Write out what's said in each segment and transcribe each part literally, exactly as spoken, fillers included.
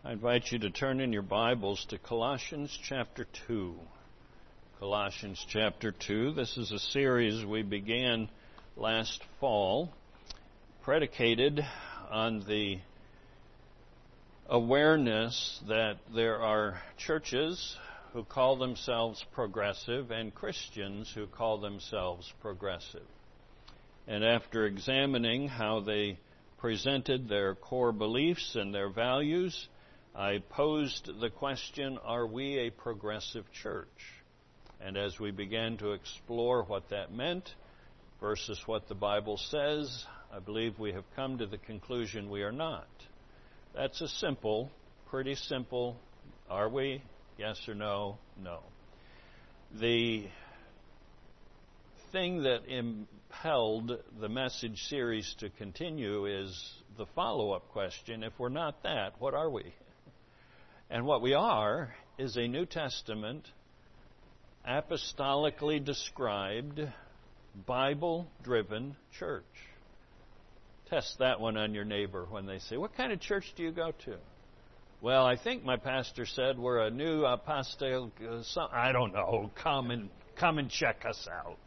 I invite you to turn in your Bibles to Colossians chapter two. Colossians chapter two. This is a series we began last fall, predicated on the awareness that there are churches who call themselves progressive and Christians who call themselves progressive. And after examining how they presented their core beliefs and their values, I posed the question, are we a progressive church? And as we began to explore what that meant versus what the Bible says, I believe we have come to the conclusion we are not. That's a simple, pretty simple, are we? Yes or no? No. The thing that impelled the message series to continue is the follow-up question, if we're not that, what are we? And what we are is a New Testament, apostolically described, Bible-driven church. Test that one on your neighbor when they say, what kind of church do you go to? Well, I think my pastor said we're a new apostolic, uh, I don't know, come and, come and check us out.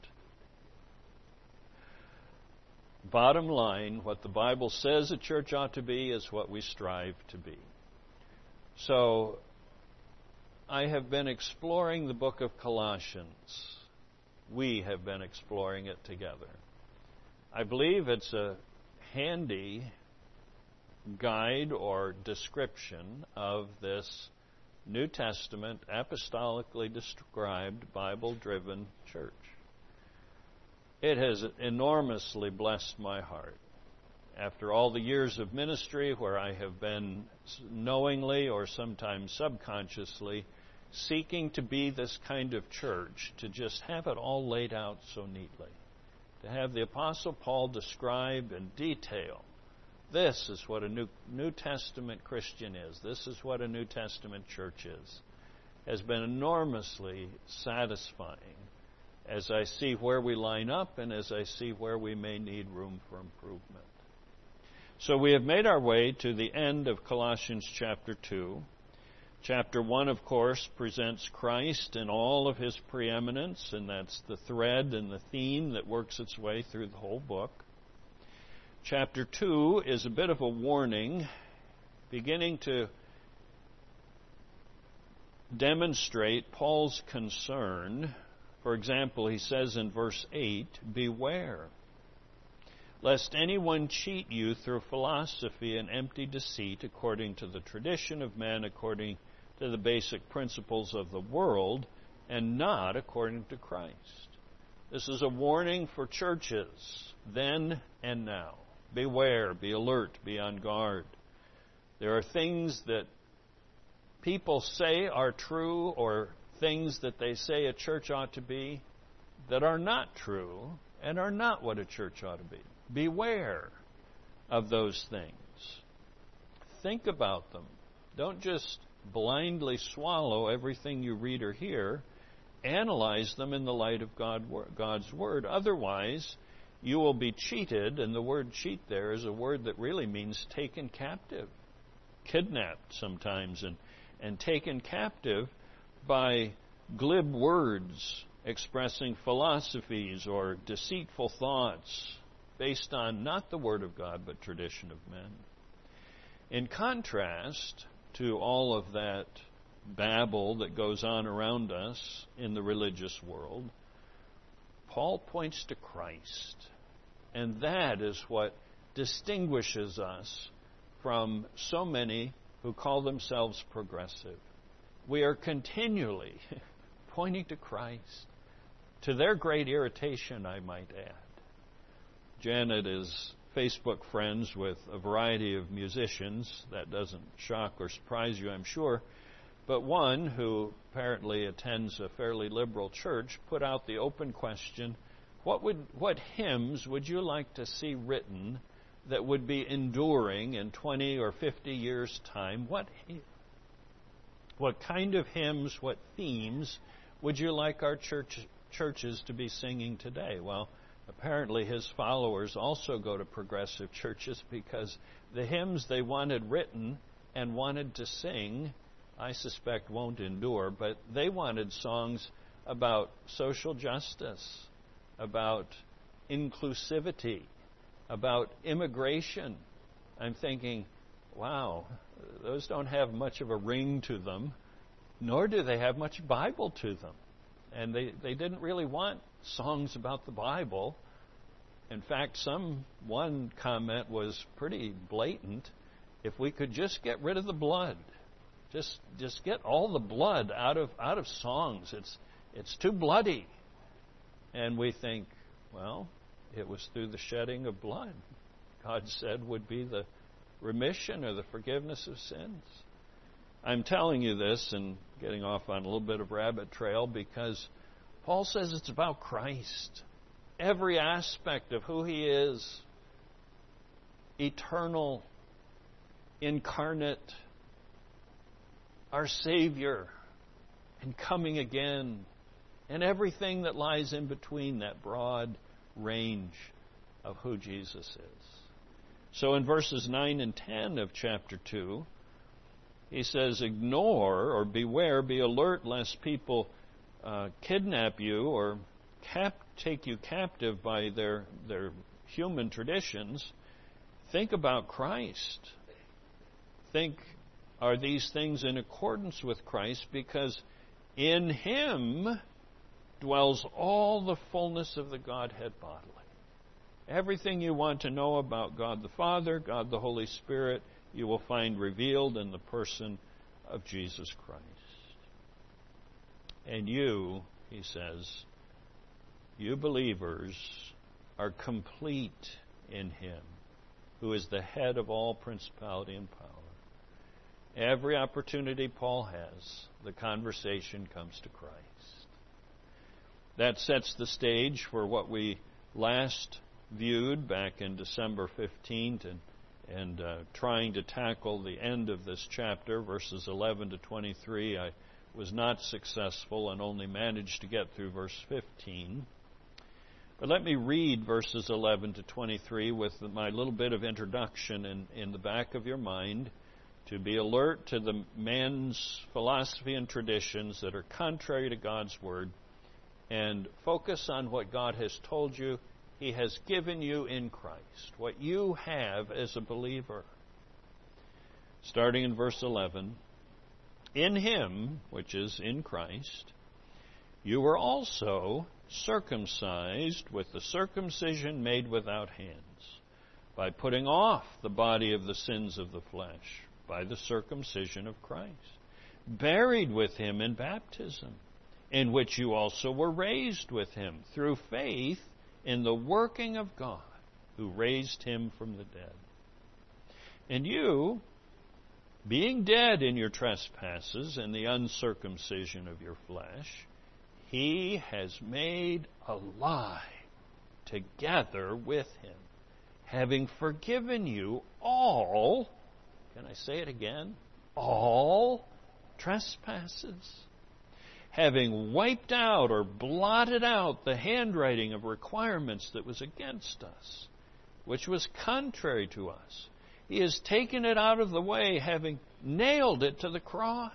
Bottom line, what the Bible says a church ought to be is what we strive to be. So, I have been exploring the book of Colossians. We have been exploring it together. I believe it's a handy guide or description of this New Testament, apostolically described, Bible-driven church. It has enormously blessed my heart. After all the years of ministry where I have been knowingly or sometimes subconsciously seeking to be this kind of church, to just have it all laid out so neatly, to have the Apostle Paul describe in detail, this is what a New, New Testament Christian is, this is what a New Testament church is, has been enormously satisfying as I see where we line up and as I see where we may need room for improvement. So we have made our way to the end of Colossians chapter two. Chapter one, of course, presents Christ in all of his preeminence, and that's the thread and the theme that works its way through the whole book. Chapter two is a bit of a warning, beginning to demonstrate Paul's concern. For example, he says in verse eight, beware, lest anyone cheat you through philosophy and empty deceit, according to the tradition of men, according to the basic principles of the world, and not according to Christ. This is a warning for churches, then and now. Beware, be alert, be on guard. There are things that people say are true, or things that they say a church ought to be, that are not true, and are not what a church ought to be. Beware of those things. Think about them. Don't just blindly swallow everything you read or hear. Analyze them in the light of God, God's Word. Otherwise, you will be cheated, and the word cheat there is a word that really means taken captive, kidnapped sometimes, and, and taken captive by glib words expressing philosophies or deceitful thoughts based on not the Word of God, but tradition of men. In contrast to all of that babble that goes on around us in the religious world, Paul points to Christ. And that is what distinguishes us from so many who call themselves progressive. We are continually pointing to Christ, to their great irritation, I might add. Janet is Facebook friends with a variety of musicians. That doesn't shock or surprise you, I'm sure. But one, who apparently attends a fairly liberal church, put out the open question, what would what hymns would you like to see written that would be enduring in twenty or fifty years' time? What, what kind of hymns, what themes would you like our church, churches to be singing today? Well, apparently his followers also go to progressive churches because the hymns they wanted written and wanted to sing, I suspect won't endure, but they wanted songs about social justice, about inclusivity, about immigration. I'm thinking, wow, those don't have much of a ring to them, nor do they have much Bible to them. And they, they didn't really want songs about the Bible. In fact, some one comment was pretty blatant. If we could just get rid of the blood, just just get all the blood out of out of songs. It's it's too bloody. And we think, well, it was through the shedding of blood, God said, would be the remission or the forgiveness of sins. I'm telling you this and getting off on a little bit of rabbit trail because Paul says it's about Christ. Every aspect of who He is, eternal, incarnate, our Savior, and coming again, and everything that lies in between that broad range of who Jesus is. So in verses nine and ten of chapter two, he says, ignore or beware, be alert lest people uh, kidnap you or cap- take you captive by their, their human traditions. Think about Christ. Think, are these things in accordance with Christ? Because in Him dwells all the fullness of the Godhead bodily. Everything you want to know about God the Father, God the Holy Spirit, you will find revealed in the person of Jesus Christ. And you, he says, you believers are complete in Him, who is the head of all principality and power. Every opportunity Paul has, the conversation comes to Christ. That sets the stage for what we last viewed back in December fifteenth and, and uh, trying to tackle the end of this chapter, verses eleven to twenty-three. I was not successful and only managed to get through verse fifteen. But let me read verses eleven to twenty-three with my little bit of introduction in, in the back of your mind, to be alert to the man's philosophy and traditions that are contrary to God's Word, and focus on what God has told you He has given you in Christ, what you have as a believer. Starting in verse eleven, in Him, which is in Christ, you were also circumcised with the circumcision made without hands, by putting off the body of the sins of the flesh, by the circumcision of Christ, buried with Him in baptism, in which you also were raised with Him through faith in the working of God, who raised Him from the dead. And you, being dead in your trespasses and the uncircumcision of your flesh, He has made alive together with Him, having forgiven you all, can I say it again? All trespasses, having wiped out or blotted out the handwriting of requirements that was against us, which was contrary to us. He has taken it out of the way, having nailed it to the cross,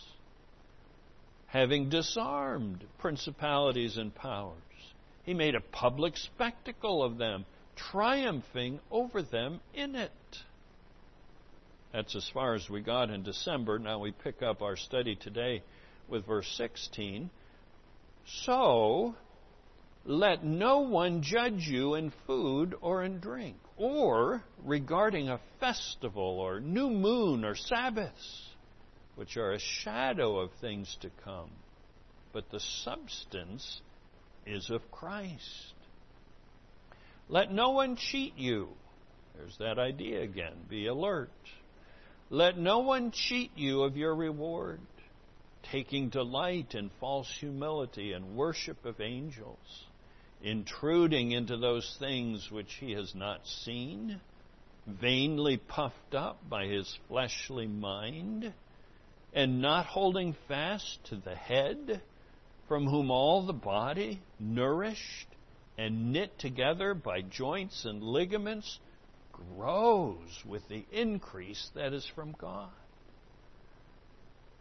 having disarmed principalities and powers. He made a public spectacle of them, triumphing over them in it. That's as far as we got in December. Now we pick up our study today with verse sixteen. So, let no one judge you in food or in drink, or regarding a festival or new moon or Sabbaths, which are a shadow of things to come, but the substance is of Christ. Let no one cheat you. There's that idea again. Be alert. Let no one cheat you of your reward, taking delight in false humility and worship of angels, intruding into those things which he has not seen, vainly puffed up by his fleshly mind, and not holding fast to the head, from whom all the body, nourished and knit together by joints and ligaments, grows with the increase that is from God.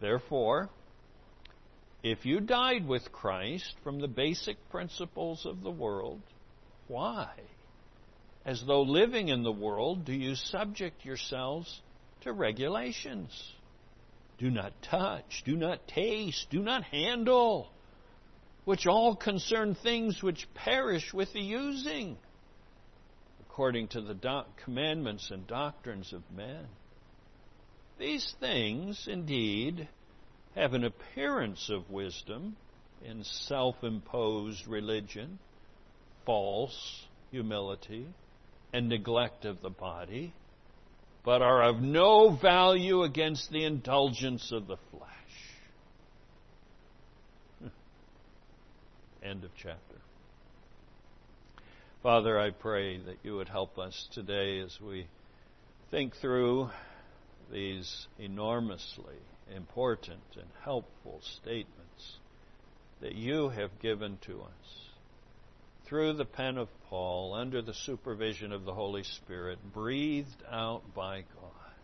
Therefore, if you died with Christ from the basic principles of the world, why, as though living in the world, do you subject yourselves to regulations? Do not touch, do not taste, do not handle, which all concern things which perish with the using, according to the do- commandments and doctrines of men. These things, indeed, have an appearance of wisdom in self-imposed religion, false humility, and neglect of the body, but are of no value against the indulgence of the flesh. End of chapter. Father, I pray that you would help us today as we think through these enormously important and helpful statements that you have given to us through the pen of Paul, under the supervision of the Holy Spirit, breathed out by God,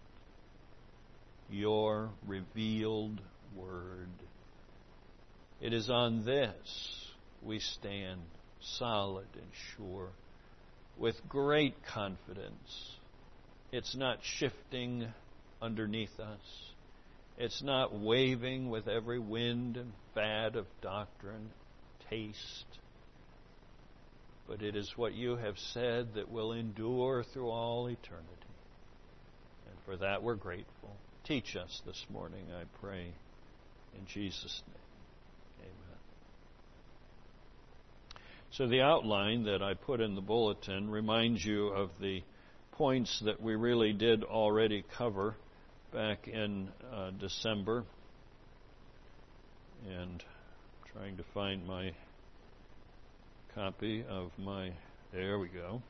your revealed word. It is on this we stand solid and sure, with great confidence. It's not shifting underneath us. It's not waving with every wind and fad of doctrine, taste. But it is what you have said that will endure through all eternity. And for that we're grateful. Teach us this morning, I pray, in Jesus' name. Amen. So the outline that I put in the bulletin reminds you of the points that we really did already cover back in uh, December. And trying to find my copy of my, there we go.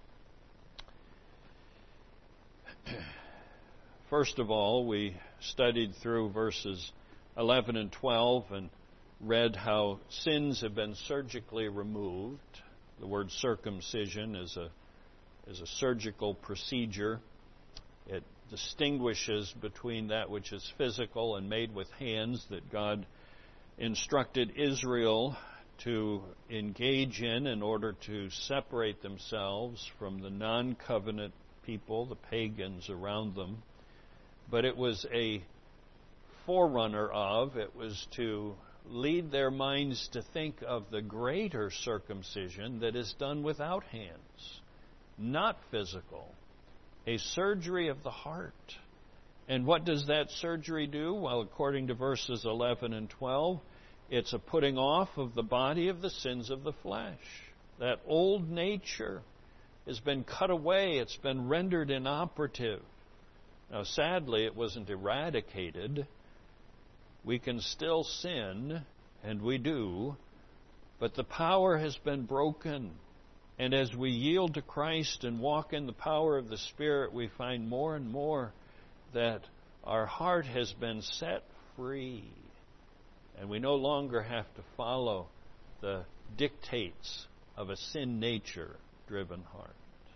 First of all, we studied through verses eleven and twelve and read how sins have been surgically removed. The word circumcision is a is a surgical procedure. It distinguishes between that which is physical and made with hands that God instructed Israel to engage in in order to separate themselves from the non-covenant people, the pagans around them. But it was a forerunner of, it was to lead their minds to think of the greater circumcision that is done without hands, not physical, a surgery of the heart. And what does that surgery do? Well, according to verses eleven and twelve, it's a putting off of the body of the sins of the flesh. That old nature has been cut away. It's been rendered inoperative. Now, sadly, it wasn't eradicated. We can still sin, and we do, but the power has been broken. And as we yield to Christ and walk in the power of the Spirit, we find more and more that our heart has been set free. And we no longer have to follow the dictates of a sin nature-driven heart.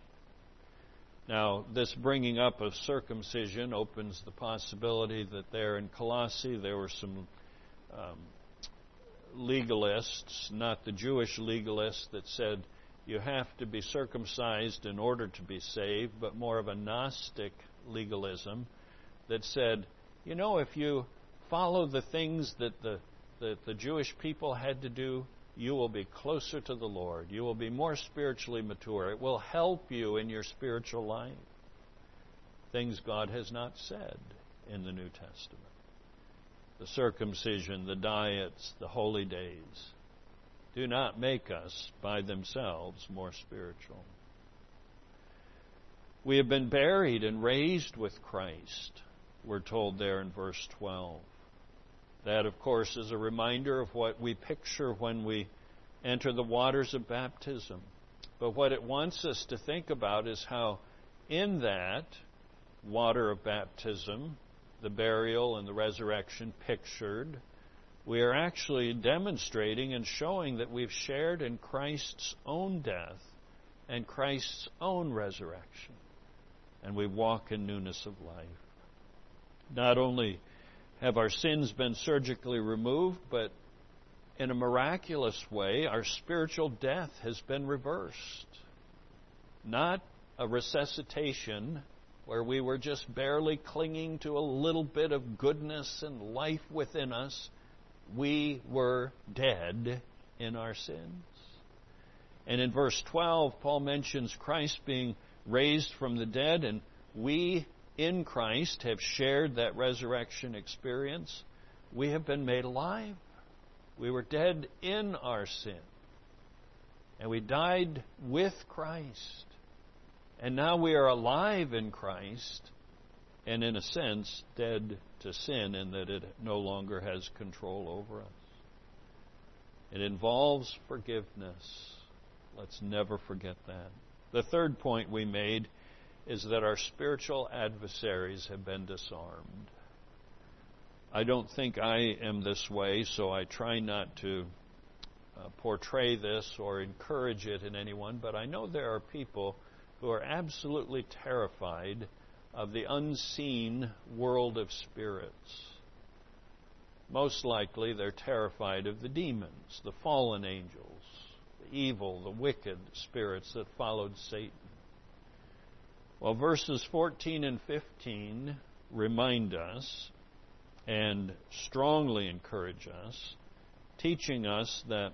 Now, this bringing up of circumcision opens the possibility that there in Colossae there were some um, legalists, not the Jewish legalists, that said you have to be circumcised in order to be saved, but more of a Gnostic legalism that said, you know, if you follow the things that the that the Jewish people had to do, you will be closer to the Lord. You will be more spiritually mature. It will help you in your spiritual life. Things God has not said in the New Testament. The circumcision, the diets, the holy days do not make us by themselves more spiritual. We have been buried and raised with Christ, we're told there in verse twelve. That, of course, is a reminder of what we picture when we enter the waters of baptism. But what it wants us to think about is how in that water of baptism, the burial and the resurrection pictured, we are actually demonstrating and showing that we've shared in Christ's own death and Christ's own resurrection. And we walk in newness of life. Not only have our sins been surgically removed, but in a miraculous way, our spiritual death has been reversed. Not a resuscitation where we were just barely clinging to a little bit of goodness and life within us. We were dead in our sins. And in verse twelve, Paul mentions Christ being raised from the dead, and we in Christ have shared that resurrection experience. We have been made alive. We were dead in our sin. And we died with Christ. And now we are alive in Christ, and in a sense, dead to sin in that it no longer has control over us. It involves forgiveness. Let's never forget that. The third point we made is that our spiritual adversaries have been disarmed. I don't think I am this way, so I try not to uh, portray this or encourage it in anyone, but I know there are people who are absolutely terrified of the unseen world of spirits. Most likely they're terrified of the demons, the fallen angels, the evil, the wicked spirits that followed Satan. Well, verses fourteen and fifteen remind us and strongly encourage us, teaching us that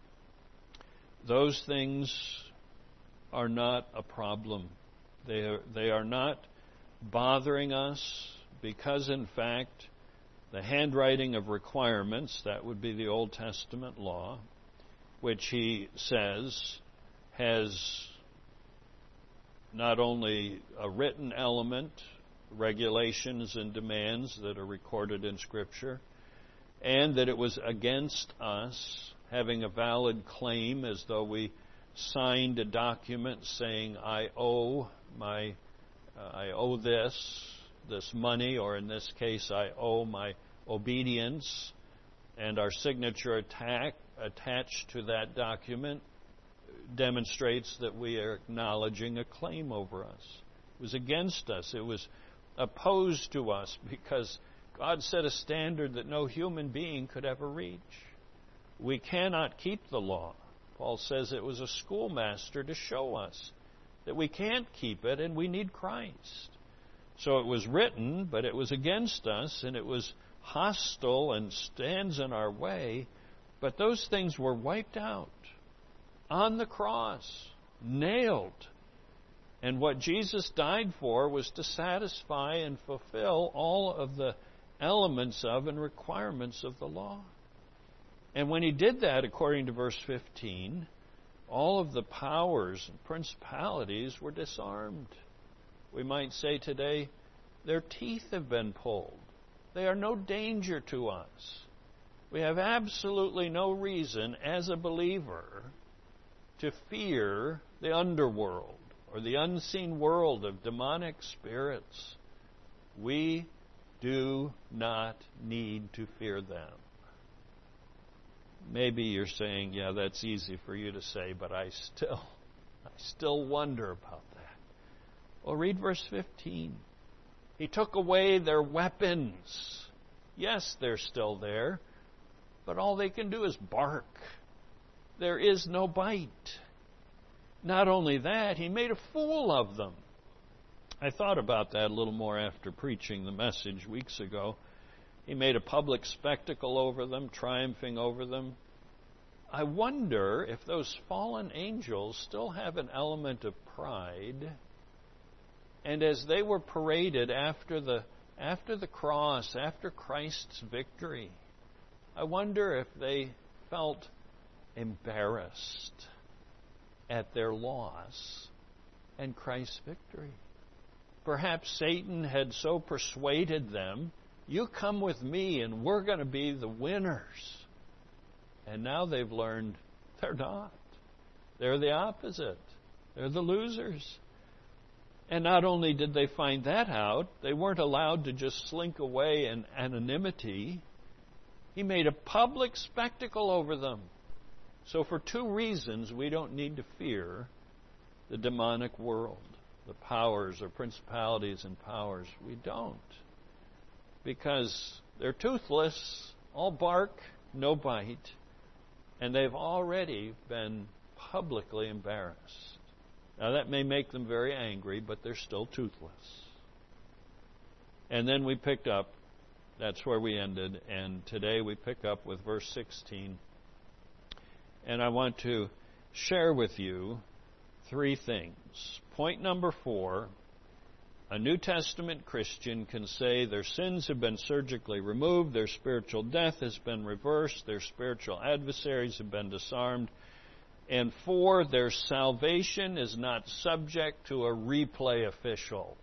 those things are not a problem. They are, they are not bothering us because, in fact, the handwriting of requirements, that would be the Old Testament law, which he says has not only a written element, regulations and demands that are recorded in Scripture, and that it was against us having a valid claim as though we signed a document saying, I owe my, uh, I owe this, this money, or in this case, I owe my obedience, and our signature attack, attached to that document demonstrates that we are acknowledging a claim over us. It was against us. It was opposed to us because God set a standard that no human being could ever reach. We cannot keep the law. Paul says it was a schoolmaster to show us that we can't keep it and we need Christ. So it was written, but it was against us and it was hostile and stands in our way. But those things were wiped out on the cross, nailed. And what Jesus died for was to satisfy and fulfill all of the elements of and requirements of the law. And when he did that, according to verse fifteen, all of the powers and principalities were disarmed. We might say today, their teeth have been pulled. They are no danger to us. We have absolutely no reason as a believer to fear the underworld or the unseen world of demonic spirits. We do not need to fear them. Maybe you're saying, yeah, that's easy for you to say, but I still, I still wonder about that. Well, read verse fifteen. He took away their weapons. Yes, they're still there, but all they can do is bark. There is no bite. Not only that, he made a fool of them. I thought about that a little more after preaching the message weeks ago. He made a public spectacle over them, triumphing over them. I wonder if those fallen angels still have an element of pride. And as they were paraded after the after the cross, after Christ's victory, I wonder if they felt embarrassed at their loss and Christ's victory. Perhaps Satan had so persuaded them, you come with me and we're going to be the winners. And now they've learned they're not. They're the opposite. They're the losers. And not only did they find that out, they weren't allowed to just slink away in anonymity. He made a public spectacle over them. So for two reasons, we don't need to fear the demonic world, the powers or principalities and powers. We don't. Because They're toothless, all bark, no bite, and they've already been publicly embarrassed. Now that may make them very angry, but they're still toothless. And then we picked up, that's where we ended, and today we pick up with verse sixteen. And I want to share with you three things. Point number four, a New Testament Christian can say their sins have been surgically removed, their spiritual death has been reversed, their spiritual adversaries have been disarmed, and four, their salvation is not subject to a replay official.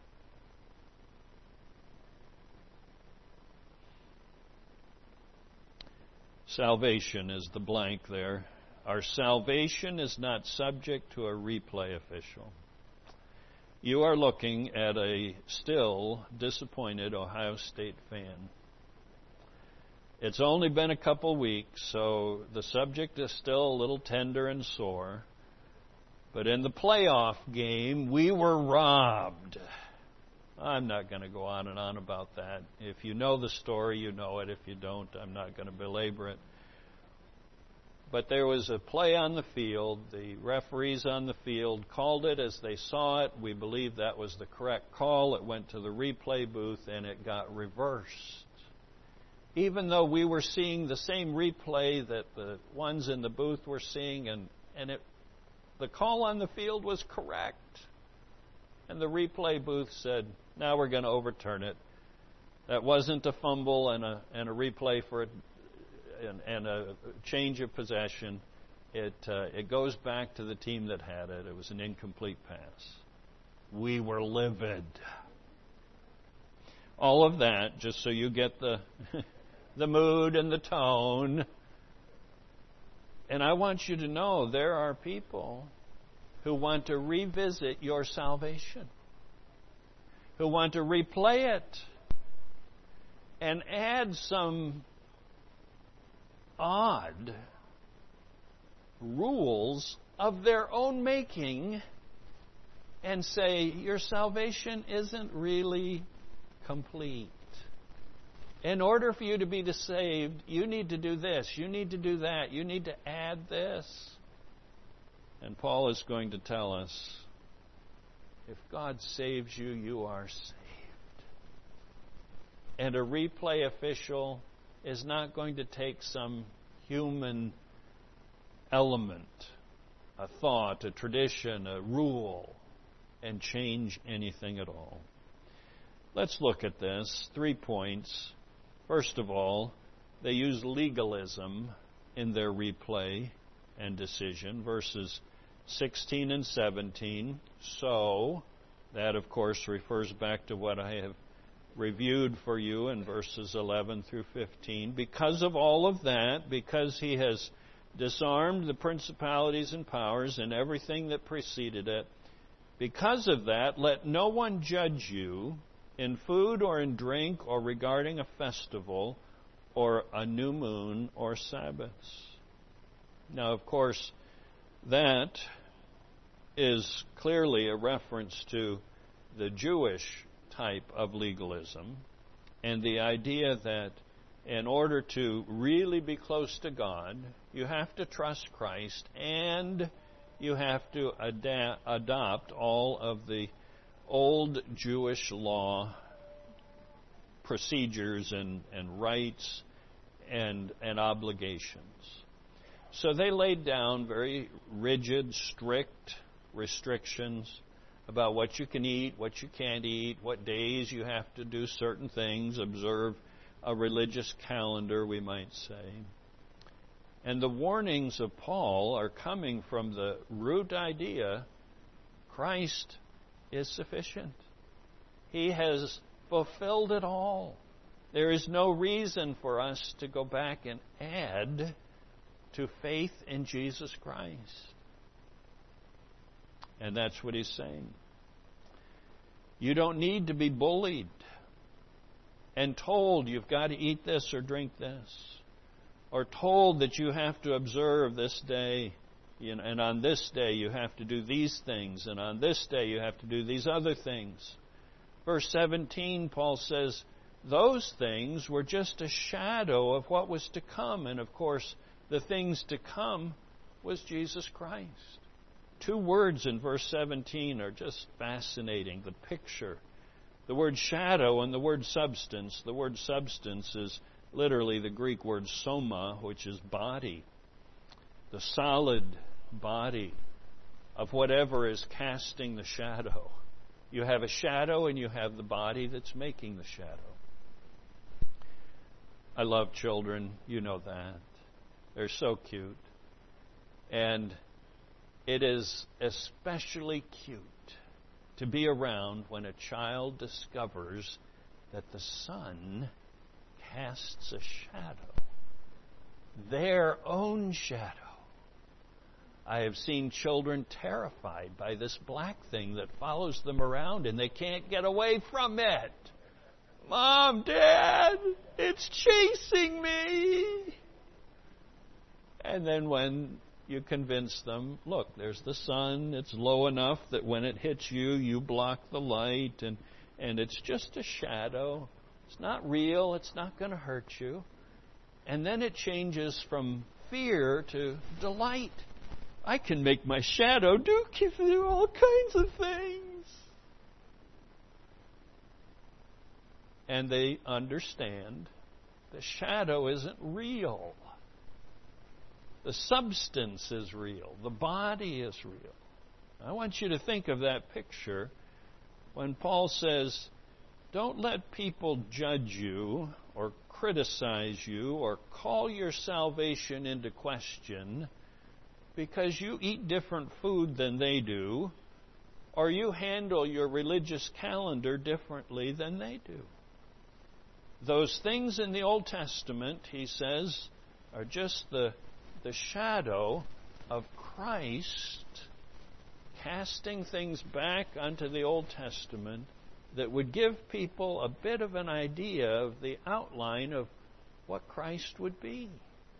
Salvation is the blank there. Our salvation is not subject to a replay official. You are looking at a still disappointed Ohio State fan. It's only been a couple weeks, so the subject is still a little tender and sore. But in the playoff game, we were robbed. I'm not going to go on and on about that. If you know the story, you know it. If you don't, I'm not going to belabor it. But there was a play on the field. The referees on the field called it as they saw it. We believe that was the correct call. It went to the replay booth and it got reversed. Even though we were seeing the same replay that the ones in the booth were seeing, and, and it, the call on the field was correct. And the replay booth said, now we're going to overturn it. That wasn't a fumble and a, and a replay for a, and, and a change of possession. It, uh, it goes back to the team that had it. It was an incomplete pass. We were livid. All of that, just so you get the, the mood and the tone. And I want you to know there are people who want to revisit your salvation, who want to replay it and add some odd rules of their own making and say your salvation isn't really complete. In order for you to be saved, you need to do this, you need to do that, you need to add this. And Paul is going to tell us, if God saves you, you are saved. And a replay official is not going to take some human element, a thought, a tradition, a rule, and change anything at all. Let's look at this. Three points. First of all, they use legalism in their replay and decision. Verses sixteen and seventeen. So, that of course refers back to what I have reviewed for you in verses eleven through fifteen. Because of all of that, because he has disarmed the principalities and powers and everything that preceded it, because of that, let no one judge you in food or in drink or regarding a festival or a new moon or Sabbaths. Now, of course, that is clearly a reference to the Jewish type of legalism and the idea that in order to really be close to God, you have to trust Christ and you have to ada- adopt all of the old Jewish law procedures and, and rights and, and obligations. So they laid down very rigid, strict restrictions about what you can eat, what you can't eat, what days you have to do certain things, observe a religious calendar, we might say. And the warnings of Paul are coming from the root idea, Christ is sufficient. He has fulfilled it all. There is no reason for us to go back and add to faith in Jesus Christ. And that's what he's saying. You don't need to be bullied and told you've got to eat this or drink this, or told that you have to observe this day, you know, and on this day you have to do these things, and on this day you have to do these other things. Verse seventeen, Paul says, those things were just a shadow of what was to come. And of course, the things to come was Jesus Christ. Two words in verse seventeen are just fascinating. The picture. The word shadow and the word substance. The word substance is literally the Greek word soma, which is body. The solid body of whatever is casting the shadow. You have a shadow and you have the body that's making the shadow. I love children. You know that. They're so cute. And it is especially cute to be around when a child discovers that the sun casts a shadow. Their own shadow. I have seen children terrified by this black thing that follows them around and they can't get away from it. Mom, Dad, it's chasing me. And then when you convince them, look, there's the sun, it's low enough that when it hits you, you block the light, and, and it's just a shadow. It's not real, it's not going to hurt you. And then it changes from fear to delight. I can make my shadow do, do all kinds of things. And they understand the shadow isn't real. The substance is real. The body is real. I want you to think of that picture when Paul says, don't let people judge you or criticize you or call your salvation into question because you eat different food than they do, or you handle your religious calendar differently than they do. Those things in the Old Testament, he says, are just the, the shadow of Christ casting things back onto the Old Testament that would give people a bit of an idea of the outline of what Christ would be.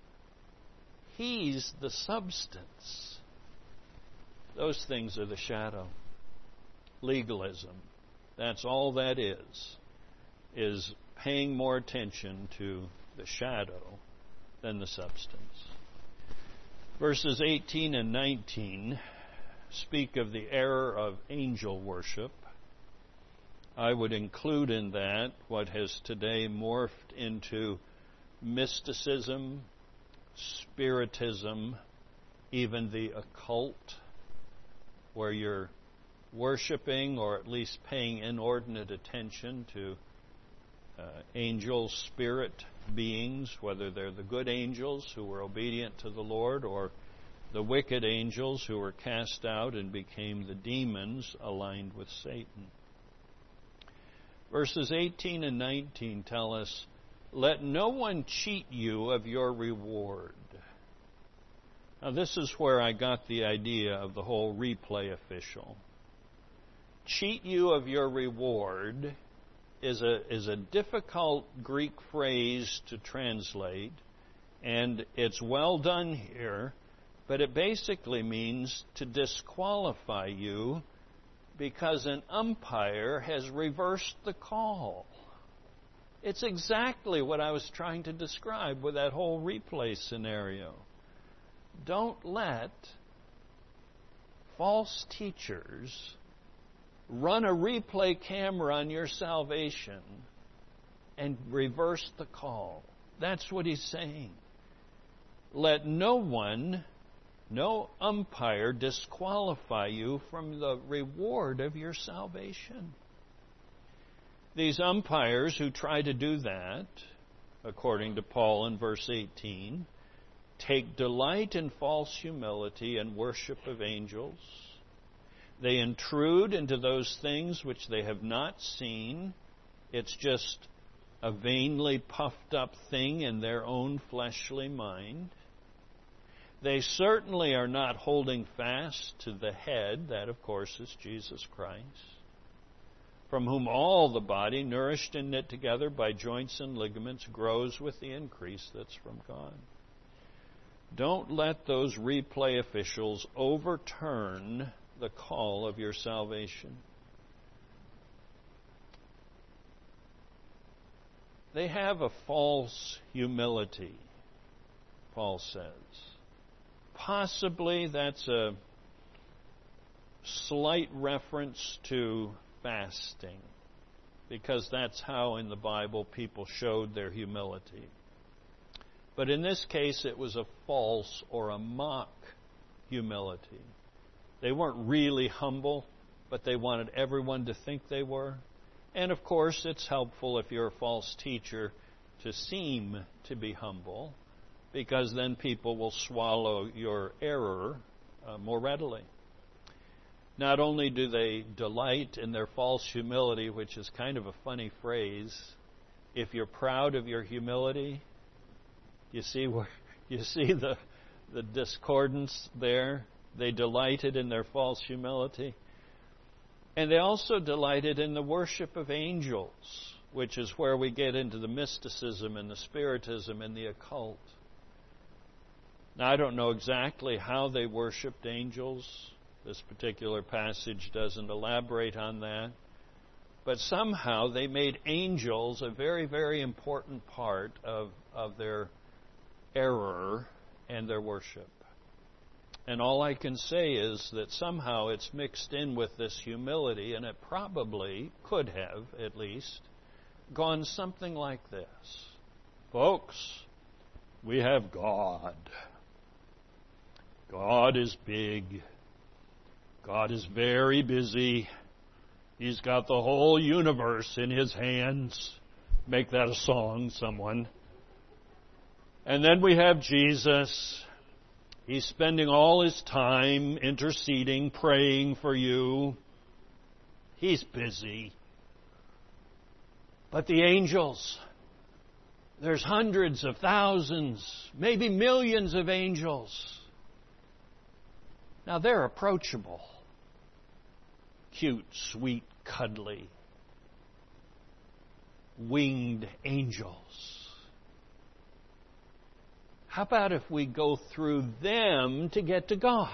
He's the substance. Those things are the shadow. Legalism. That's all that is, is paying more attention to the shadow than the substance. Verses eighteen and nineteen speak of the error of angel worship. I would include in that what has today morphed into mysticism, spiritism, even the occult, where you're worshiping or at least paying inordinate attention to uh, angel spirit beings, whether they're the good angels who were obedient to the Lord or the wicked angels who were cast out and became the demons aligned with Satan. Verses eighteen and nineteen tell us, let no one cheat you of your reward. Now this is where I got the idea of the whole replay official. Cheat you of your reward is a, is a difficult Greek phrase to translate, and it's well done here, but it basically means to disqualify you because an umpire has reversed the call. It's exactly what I was trying to describe with that whole replay scenario. Don't let false teachers run a replay camera on your salvation and reverse the call. That's what he's saying. Let no one, no umpire disqualify you from the reward of your salvation. These umpires who try to do that, according to Paul in verse eighteen, take delight in false humility and worship of angels. They intrude into those things which they have not seen. It's just a vainly puffed up thing in their own fleshly mind. They certainly are not holding fast to the head, that of course is Jesus Christ, from whom all the body, nourished and knit together by joints and ligaments, grows with the increase that's from God. Don't let those replay officials overturn the call of your salvation. they have a false humility, Paul says. Possibly that's a slight reference to fasting, because that's how in the Bible people showed their humility. But in this case, it was a false or a mock humility. They weren't really humble, but they wanted everyone to think they were. And of course, it's helpful if you're a false teacher to seem to be humble, because then people will swallow your error uh, more readily. Not only do they delight in their false humility, which is kind of a funny phrase, if you're proud of your humility, you see where you see the the discordance there. They delighted in their false humility. And they also delighted in the worship of angels, which is where we get into the mysticism and the spiritism and the occult. Now, I don't know exactly how they worshipped angels. This particular passage doesn't elaborate on that. But somehow they made angels a very, very important part of, of their error and their worship. And all I can say is that somehow it's mixed in with this humility, and it probably could have, at least, gone something like this. Folks, we have God. God is big. God is very busy. He's got the whole universe in His hands. Make that a song, someone. And then we have Jesus. He's spending all His time interceding, praying for you. He's busy. But the angels, there's hundreds of thousands, maybe millions of angels. Now they're approachable. Cute, sweet, cuddly, winged angels. How about if we go through them to get to God?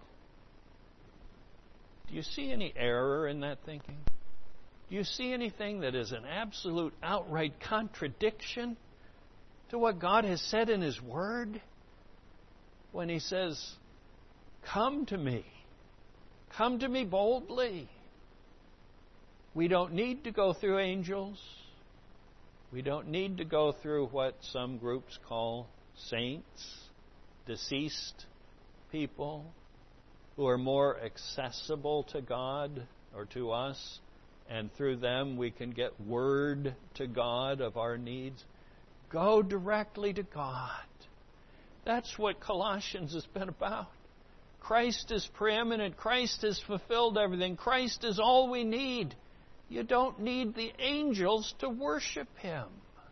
Do you see any error in that thinking? Do you see anything that is an absolute outright contradiction to what God has said in His Word? When He says, come to me. Come to me boldly. We don't need to go through angels. We don't need to go through what some groups call saints, deceased people who are more accessible to God or to us, and through them we can get word to God of our needs. Go directly to God. That's what Colossians has been about. Christ is preeminent. Christ has fulfilled everything. Christ is all we need. You don't need the angels to worship Him.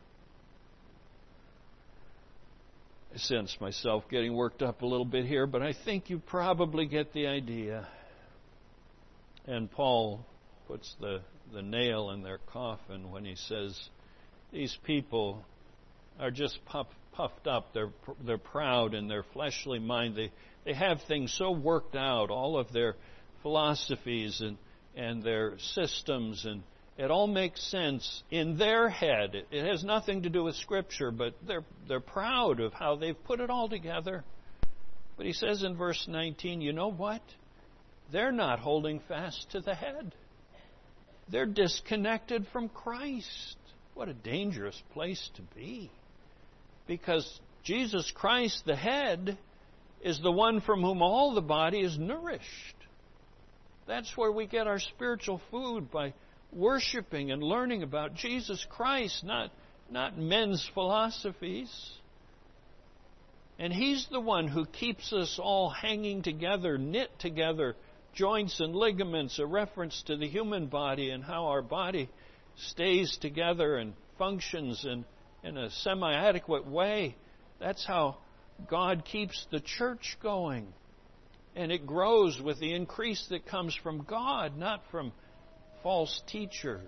I sense myself getting worked up a little bit here, but I think you probably get the idea. And Paul puts the, the nail in their coffin when he says, these people are just puff, puffed up. They're, they're proud in their fleshly mind. They, they have things so worked out, all of their philosophies and, and their systems, and it all makes sense in their head. It, it has nothing to do with Scripture, but they're, they're proud of how they've put it all together. But he says in verse nineteen, you know what? They're not holding fast to the head. They're disconnected from Christ. What a dangerous place to be. Because Jesus Christ, the head, is the one from whom all the body is nourished. That's where we get our spiritual food, by worshiping and learning about Jesus Christ, not, not men's philosophies. And He's the one who keeps us all hanging together, knit together, joints and ligaments, a reference to the human body and how our body stays together and functions in, in a semi-adequate way. That's how God keeps the church going. And it grows with the increase that comes from God, not from false teachers.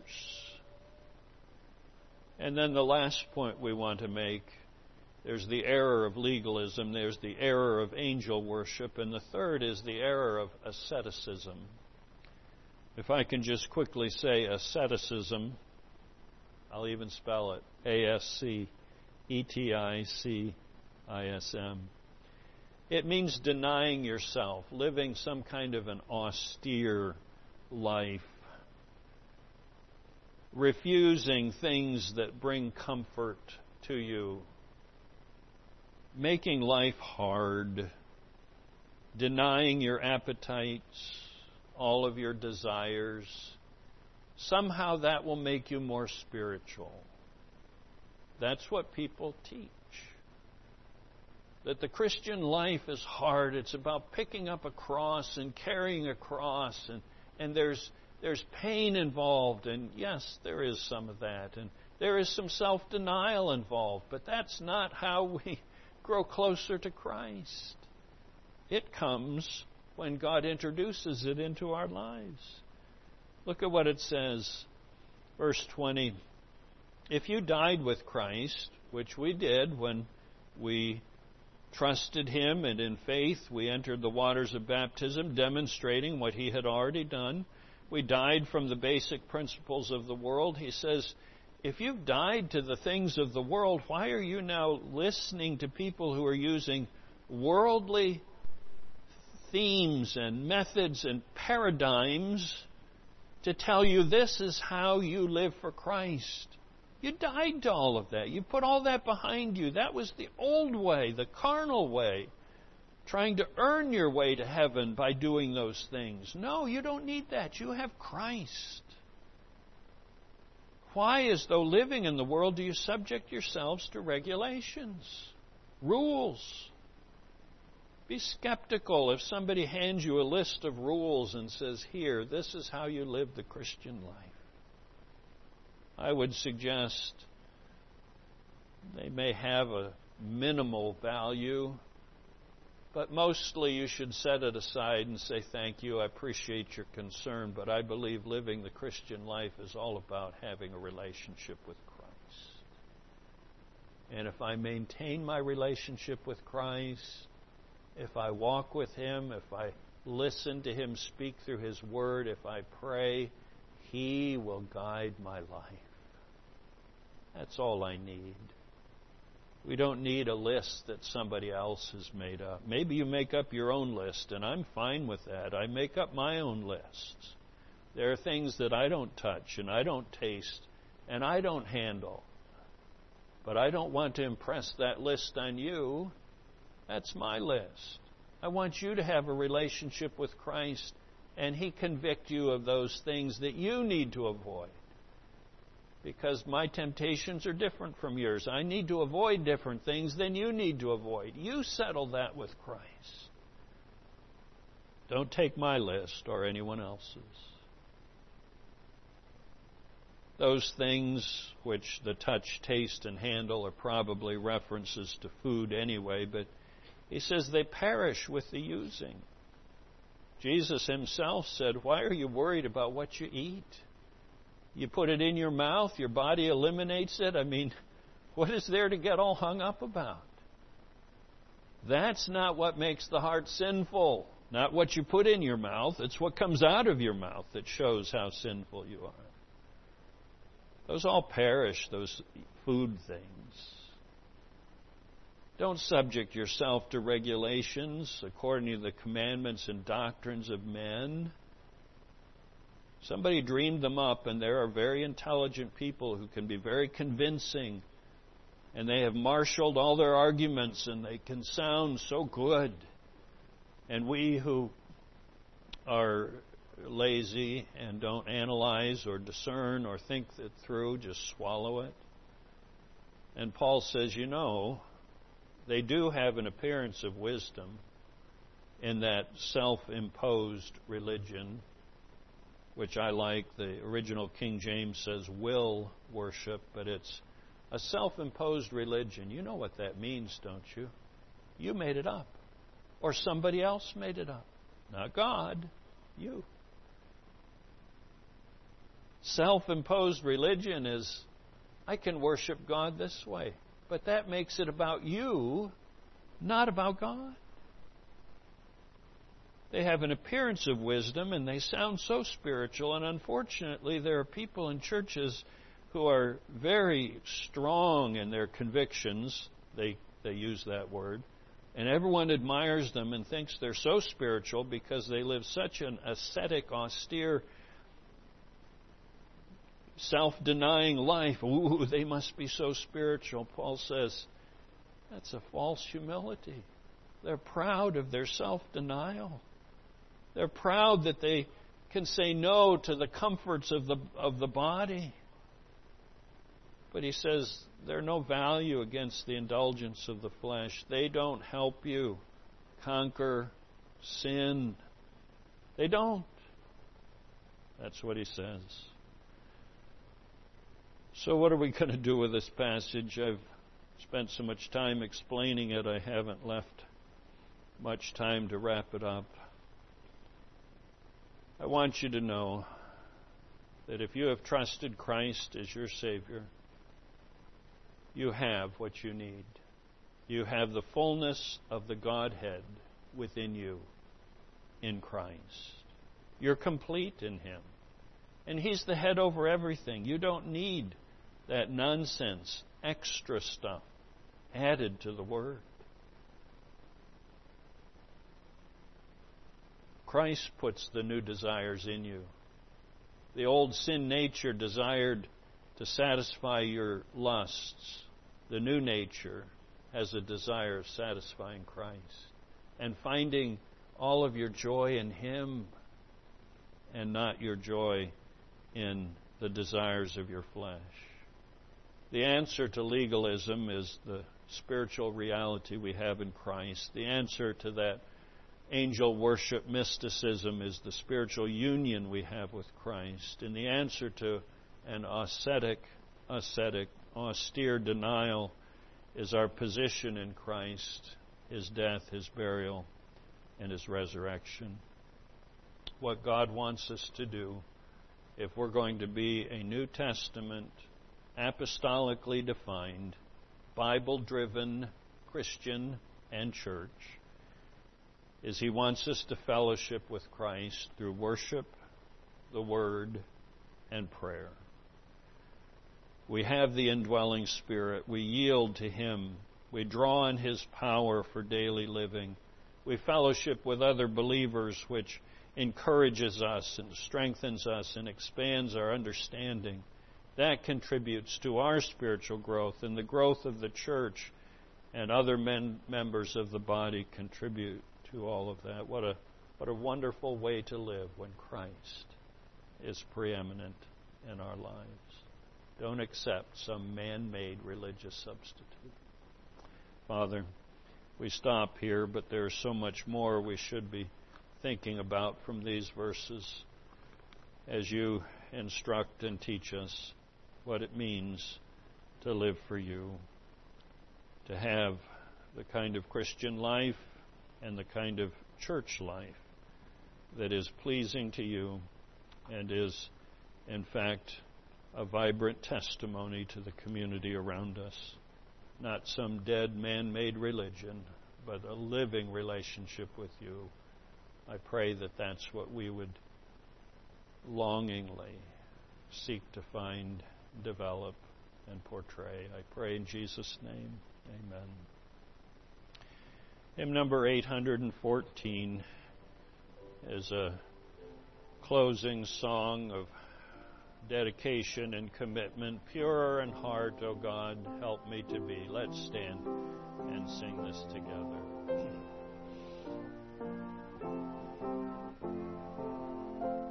And then the last point we want to make, there's the error of legalism, there's the error of angel worship, and the third is the error of asceticism. If I can just quickly say asceticism, I'll even spell it. A S C E T I C I S M. It means denying yourself, living some kind of an austere life, refusing things that bring comfort to you, making life hard, denying your appetites, all of your desires. Somehow that will make you more spiritual. That's what people teach. That the Christian life is hard. It's about picking up a cross and carrying a cross, and, and there's there's pain involved, and yes, there is some of that, and there is some self-denial involved, but that's not how we grow closer to Christ. It comes when God introduces it into our lives. Look at what it says, verse twenty. If you died with Christ, which we did when we trusted Him, and in faith we entered the waters of baptism, demonstrating what He had already done. We died from the basic principles of the world. He says, if you've died to the things of the world, why are you now listening to people who are using worldly themes and methods and paradigms to tell you this is how you live for Christ? You died to all of that. You put all that behind you. That was the old way, the carnal way, trying to earn your way to heaven by doing those things. No, you don't need that. You have Christ. Why, as though living in the world, do you subject yourselves to regulations, rules? Be skeptical if somebody hands you a list of rules and says, here, this is how you live the Christian life. I would suggest they may have a minimal value, but mostly you should set it aside and say, thank you, I appreciate your concern, but I believe living the Christian life is all about having a relationship with Christ. And if I maintain my relationship with Christ, if I walk with Him, if I listen to Him speak through His Word, if I pray, He will guide my life. That's all I need. We don't need a list that somebody else has made up. Maybe you make up your own list, and I'm fine with that. I make up my own lists. There are things that I don't touch, and I don't taste, and I don't handle. But I don't want to impress that list on you. That's my list. I want you to have a relationship with Christ, and He convict you of those things that you need to avoid. Because my temptations are different from yours. I need to avoid different things than you need to avoid. You settle that with Christ. Don't take my list or anyone else's. Those things which the touch, taste, and handle are probably references to food anyway, but He says they perish with the using. Jesus Himself said, why are you worried about what you eat? You put it in your mouth, your body eliminates it. I mean, what is there to get all hung up about? That's not what makes the heart sinful. Not what you put in your mouth. It's what comes out of your mouth that shows how sinful you are. Those all perish, those food things. Don't subject yourself to regulations according to the commandments and doctrines of men. Somebody dreamed them up, and there are very intelligent people who can be very convincing, and they have marshaled all their arguments, and they can sound so good. And we who are lazy and don't analyze or discern or think it through, just swallow it. And Paul says, you know, they do have an appearance of wisdom in that self-imposed religion, which I like. The original King James says will worship, but it's a self-imposed religion. You know what that means, don't you? You made it up. Or somebody else made it up. Not God, you. Self-imposed religion is, I can worship God this way. But that makes it about you, not about God. They have an appearance of wisdom, and they sound so spiritual, and unfortunately there are people in churches who are very strong in their convictions. They, they use that word. And everyone admires them and thinks they're so spiritual because they live such an ascetic, austere, self-denying life. Ooh, they must be so spiritual. Paul says, that's a false humility. They're proud of their self-denial. They're proud that they can say no to the comforts of the of the body. But he says they're no value against the indulgence of the flesh. They don't help you conquer sin. They don't. That's what he says. So what are we going to do with this passage? I've spent so much time explaining it, I haven't left much time to wrap it up. I want you to know that if you have trusted Christ as your Savior, you have what you need. You have the fullness of the Godhead within you in Christ. You're complete in Him. And He's the head over everything. You don't need that nonsense, extra stuff added to the Word. Christ puts the new desires in you. The old sin nature desired to satisfy your lusts. The new nature has a desire of satisfying Christ and finding all of your joy in Him and not your joy in the desires of your flesh. The answer to legalism is the spiritual reality we have in Christ. The answer to that angel worship mysticism is the spiritual union we have with Christ. And the answer to an ascetic, ascetic, austere denial is our position in Christ, His death, His burial, and His resurrection. What God wants us to do, if we're going to be a New Testament, apostolically defined, Bible-driven Christian and church, is He wants us to fellowship with Christ through worship, the Word, and prayer. We have the indwelling Spirit. We yield to Him. We draw on His power for daily living. We fellowship with other believers, which encourages us and strengthens us and expands our understanding. That contributes to our spiritual growth, and the growth of the church and other men, members of the body contribute to all of that. What a what a wonderful way to live when Christ is preeminent in our lives. Don't accept some man-made religious substitute. Father, we stop here, but there's so much more we should be thinking about from these verses as you instruct and teach us what it means to live for you, to have the kind of Christian life and the kind of church life that is pleasing to you and is, in fact, a vibrant testimony to the community around us. Not some dead man-made religion, but a living relationship with you. I pray that that's what we would longingly seek to find, develop, and portray. I pray in Jesus' name. Amen. Hymn number eight hundred fourteen is a closing song of dedication and commitment. Purer in heart, O God, help me to be. Let's stand and sing this together.